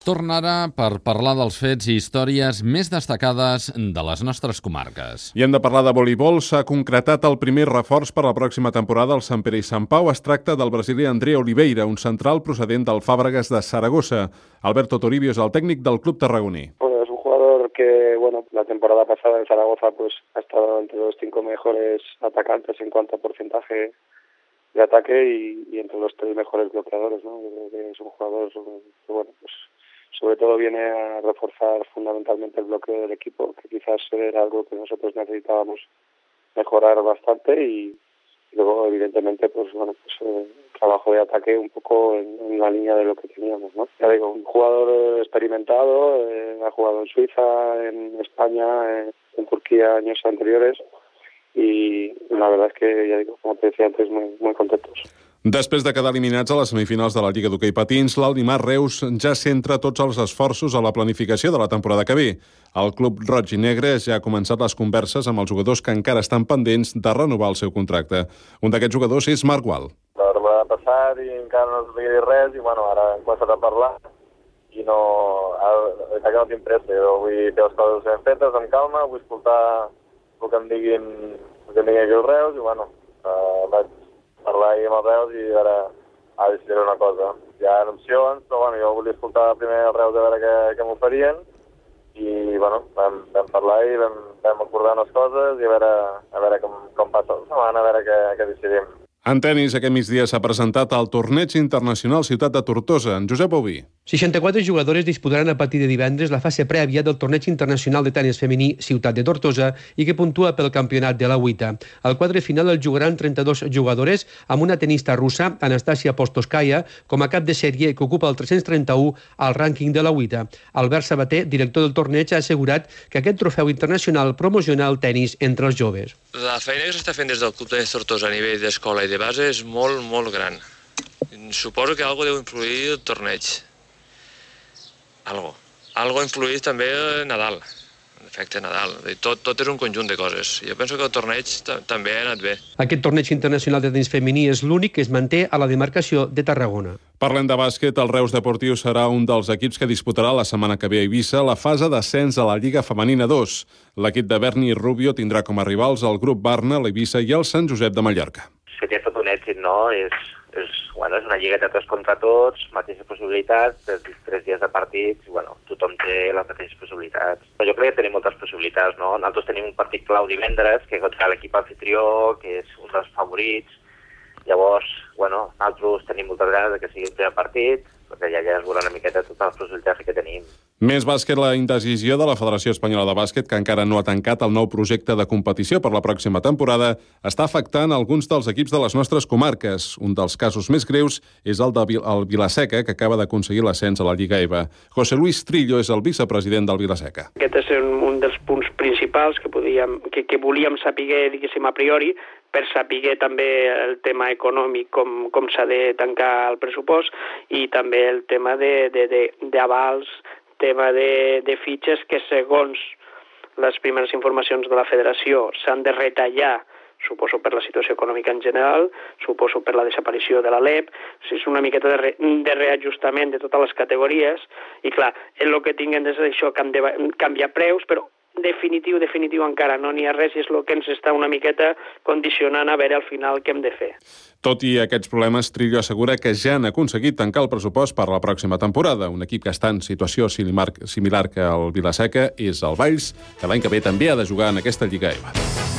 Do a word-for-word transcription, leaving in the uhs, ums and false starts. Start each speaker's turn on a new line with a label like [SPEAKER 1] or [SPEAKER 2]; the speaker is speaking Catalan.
[SPEAKER 1] Torna ara per parlar dels fets i històries més destacades de les nostres comarques.
[SPEAKER 2] I hem de parlar de voleibol. S'ha concretat el primer reforç per a la pròxima temporada al Sant Pere i Sant Pau. Es tracta del brasiler André Oliveira, un central procedent del Fàbregas de Saragossa. Alberto Toribio és el tècnic del club tarragoní.
[SPEAKER 3] Bueno, es un jugador que, bueno, la temporada pasada en Zaragoza pues ha estado entre los cinco mejores atacantes en cuanto a porcentaje de ataque y, y entre los tres mejores bloqueadores, ¿no? Yo creo que es un jugador que, bueno, pues sobre todo viene a reforzar fundamentalmente el bloqueo del equipo, que quizás era algo que nosotros necesitábamos mejorar bastante y, y luego evidentemente pues bueno pues eh, trabajo de ataque un poco en, en la línea de lo que teníamos, ¿no? Ya digo, un jugador experimentado, eh, ha jugado en Suiza, en España, eh, en Turquía años anteriores y la verdad es que, ya digo, como te decía antes, muy, muy contentos.
[SPEAKER 2] Després de quedar eliminats a les semifinals de la Lliga d'Hoquei Patins, l'Aldimar Reus ja centra tots els esforços a la planificació de la temporada que ve. El club roig i negre ja ha començat les converses amb els jugadors que encara estan pendents de renovar el seu contracte. Un d'aquests jugadors és Marc Gual.
[SPEAKER 4] La va passar i encara no s'havia dit res i bueno, ara hem començat a parlar i no, ara que no tinc pressa, jo vull fer les coses ben fetes, amb calma, vull escoltar el que em diguin, el que em diguin aquí els Reus i bueno, eh, vaig parlar ahir amb els Reus i ara, ara decidiré una cosa. Hi ha opcions, però bueno, jo volia escoltar primer els Reus a veure què, què m'oferien i bueno, vam, vam parlar i vam, vam acordar unes coses i a veure, a veure com, com passa la setmana, a veure què, què decidim.
[SPEAKER 2] En tenis, aquest migdia s'ha presentat el Torneig Internacional Ciutat de Tortosa. En Josep Oví.
[SPEAKER 5] seixanta-quatre jugadores disputaran a partir de divendres la fase prèvia del Torneig Internacional de Tenis Femení Ciutat de Tortosa i que puntua pel campionat de la U I T A. Al quadre final el jugaran trenta-dos jugadores amb una tenista russa, Anastasia Postoskaya, com a cap de sèrie que ocupa el tres-cents trenta-u al rànquing de la U I T A. Albert Sabater, director del torneig, ha assegurat que aquest trofeu internacional promociona el tenis entre els joves.
[SPEAKER 6] La feina que s'està fent des del Club Tenis Tortosa a nivell d'escola i de base és molt, molt gran. Suposo que algo deu influir el torneig. Algo. Algo ha influït també Nadal, l'efecte Nadal. Tot, tot és un conjunt de coses. Jo penso que el torneig també ha anat bé.
[SPEAKER 5] Aquest torneig internacional de tenis femení és l'únic que es manté a la demarcació de Tarragona.
[SPEAKER 2] Parlem de bàsquet. El Reus Deportiu serà un dels equips que disputarà la setmana que ve a Eivissa la fase d'ascens a la Lliga Femenina dos. L'equip de Berni i Rubio tindrà com a rivals el grup Barna, l'Eivissa i el Sant Josep de Mallorca.
[SPEAKER 7] Que té tot un èxit, no? És, és, bueno, és una lliga de tots contra tots, mateixes possibilitats, tres, tres dies de partits, bueno, tothom té les mateixes possibilitats. Però jo crec que tenim moltes possibilitats, no? Nosaltres tenim un partit clau divendres, que contra l'equip anfitrió, que és un dels favorits. Llavors, bueno, nosaltres tenim moltes ganes de que sigui el primer partit, perquè ja, ja es veurà una miqueta totes les possibilitats que tenim.
[SPEAKER 2] Més bàsquet, la indecisió de la Federació Espanyola de Bàsquet, que encara no ha tancat el nou projecte de competició per la pròxima temporada, està afectant alguns dels equips de les nostres comarques. Un dels casos més greus és el de el Vila-seca, que acaba d'aconseguir l'ascens a la Lliga E V A. José Luis Trillo és el vicepresident del Vila-seca.
[SPEAKER 8] Aquest és un, un dels punts principals que, podíem, que, que volíem saber, diguéssim, a priori, per saber també el tema econòmic, com, com s'ha de tancar el pressupost, i també el tema d'avals, tema de, de fitxes que segons les primeres informacions de la federació s'han de retallar, suposo per la situació econòmica en general, suposo per la desaparició de la L E P, és una miqueta de, re, de reajustament de totes les categories, i clar, el que tinguen és això, que han de canviar preus, però definitiu, definitiu encara no n'hi ha res i és el que ens està una miqueta condicionant a veure al final què hem de fer.
[SPEAKER 2] Tot i aquests problemes, Trillo assegura que ja han aconseguit tancar el pressupost per la pròxima temporada. Un equip que està en situació similar que el Vila-seca és el Valls, que l'any que ve també ha de jugar en aquesta Lliga E V A.